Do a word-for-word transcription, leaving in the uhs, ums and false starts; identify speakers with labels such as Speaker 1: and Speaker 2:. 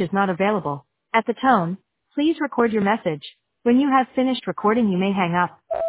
Speaker 1: is not available. At the tone, please record your message. When you have finished recording, you may hang up.